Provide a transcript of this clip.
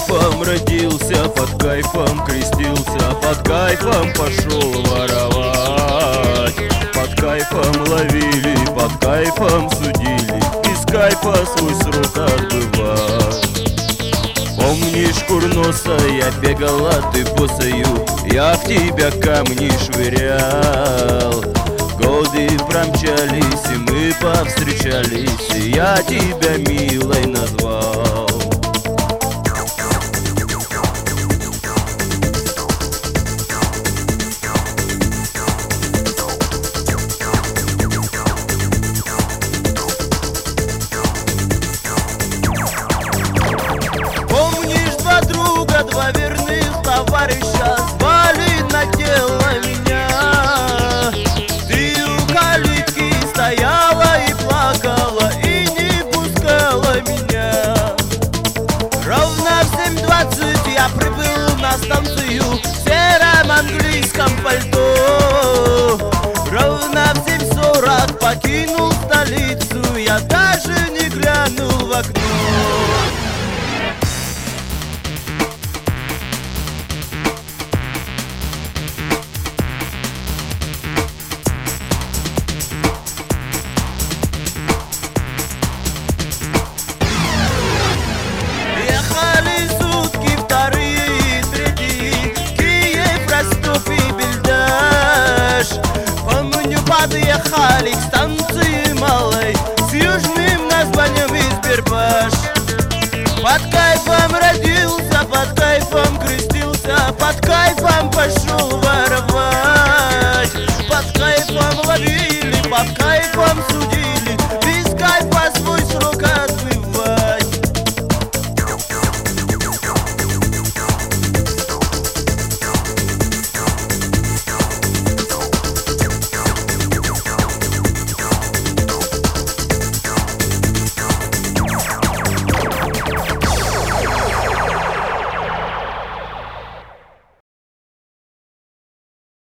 кайфом родился, под кайфом крестился, под кайфом пошел воровать. Под кайфом ловили, под кайфом судили, из кайфа свой срок отбывать. Помнишь, курносая, бегала ты босою, я в тебя камни швырял. Годы промчались, и мы повстречались, и я тебя милой назвал. Помнишь, два друга, два верных товарища звали на дело меня. Ты у калитки стояла и плакала, и не пускала меня. Ровно в 7:20 я прибыл на станцию в сером английском пальто. Ровно в 7:40 покинул